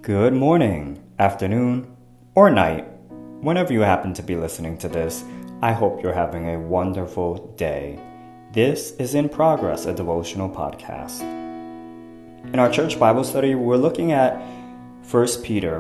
Good morning, afternoon, or night. Whenever you happen to be listening to this, I hope you're having a wonderful day. This is In Progress, a devotional podcast. In our church Bible study, we're looking at 1 Peter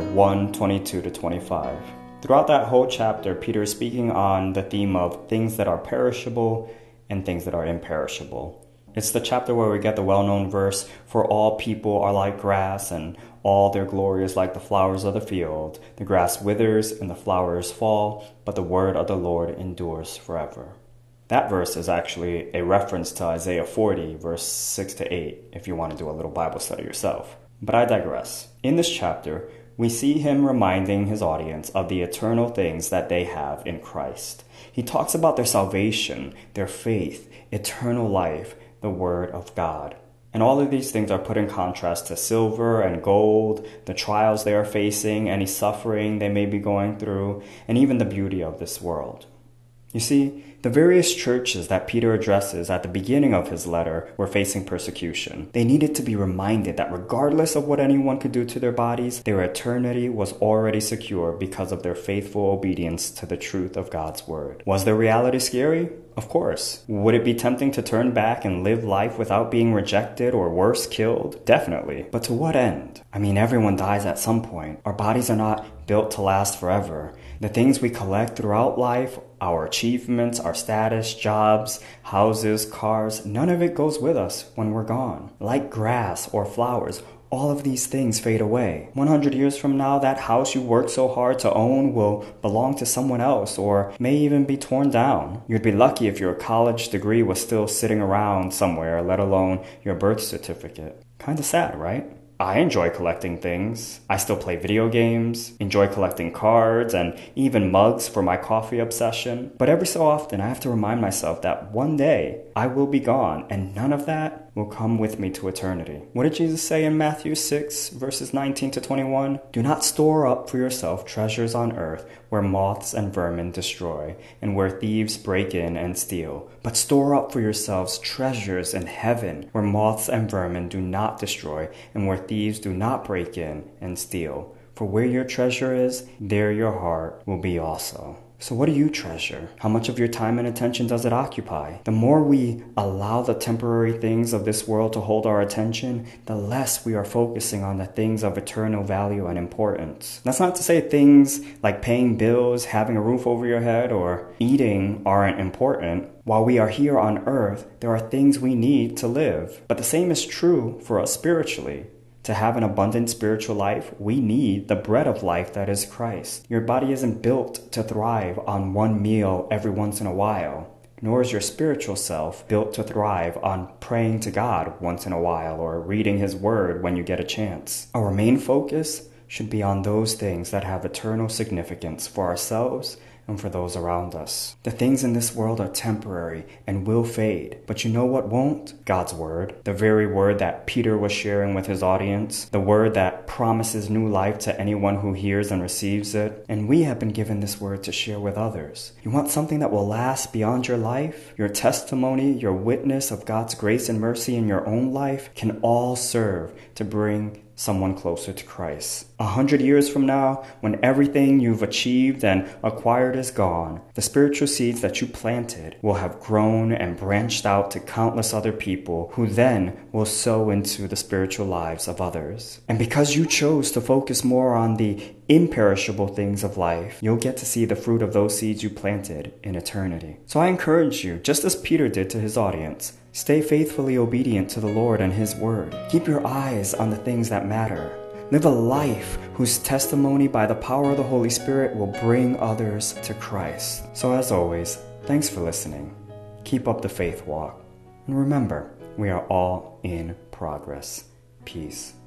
1:22-25. Throughout that whole chapter, Peter is speaking on the theme of things that are perishable and things that are imperishable. It's the chapter where we get the well-known verse, "For all people are like grass, and all their glory is like the flowers of the field. The grass withers and the flowers fall, but the word of the Lord endures forever." That verse is actually a reference to Isaiah 40, verse 6-8, if you want to do a little Bible study yourself. But I digress. In this chapter, we see him reminding his audience of the eternal things that they have in Christ. He talks about their salvation, their faith, eternal life, the Word of God. And all of these things are put in contrast to silver and gold, the trials they are facing, any suffering they may be going through, and even the beauty of this world. You see, the various churches that Peter addresses at the beginning of his letter were facing persecution. They needed to be reminded that regardless of what anyone could do to their bodies, their eternity was already secure because of their faithful obedience to the truth of God's word. Was their reality scary? Of course. Would it be tempting to turn back and live life without being rejected or worse, killed? Definitely. But to what end? I mean, everyone dies at some point. Our bodies are not built to last forever. The things we collect throughout life, our achievements, our status, jobs, houses, cars, none of it goes with us when we're gone. Like grass or flowers, all of these things fade away. 100 years from now, that house you worked so hard to own will belong to someone else or may even be torn down. You'd be lucky if your college degree was still sitting around somewhere, let alone your birth certificate. Kinda sad, right? I enjoy collecting things. I still play video games, enjoy collecting cards, and even mugs for my coffee obsession. But every so often, I have to remind myself that one day I will be gone, and none of that will come with me to eternity. What did Jesus say in Matthew 6, verses 19-21? "Do not store up for yourself treasures on earth where moths and vermin destroy, and where thieves break in and steal. But store up for yourselves treasures in heaven where moths and vermin do not destroy, and where thieves do not break in and steal. For where your treasure is, there your heart will be also." So what do you treasure? How much of your time and attention does it occupy? The more we allow the temporary things of this world to hold our attention, the less we are focusing on the things of eternal value and importance. That's not to say things like paying bills, having a roof over your head, or eating aren't important. While we are here on earth, there are things we need to live. But the same is true for us spiritually. To have an abundant spiritual life, we need the bread of life that is Christ. Your body isn't built to thrive on one meal every once in a while, nor is your spiritual self built to thrive on praying to God once in a while or reading His Word when you get a chance. Our main focus should be on those things that have eternal significance for ourselves and for those around us. The things in this world are temporary and will fade, but you know what won't? God's word. The very word that Peter was sharing with his audience, the word that promises new life to anyone who hears and receives it. And we have been given this word to share with others. You want something that will last beyond your life? Your testimony, your witness of God's grace and mercy in your own life can all serve to bring someone closer to Christ. 100 years from now, when everything you've achieved and acquired is gone, the spiritual seeds that you planted will have grown and branched out to countless other people who then will sow into the spiritual lives of others. And because you chose to focus more on the imperishable things of life, you'll get to see the fruit of those seeds you planted in eternity. So I encourage you, just as Peter did to his audience, stay faithfully obedient to the Lord and His Word. Keep your eyes on the things that matter. Live a life whose testimony by the power of the Holy Spirit will bring others to Christ. So as always, thanks for listening. Keep up the faith walk. And remember, we are all in progress. Peace.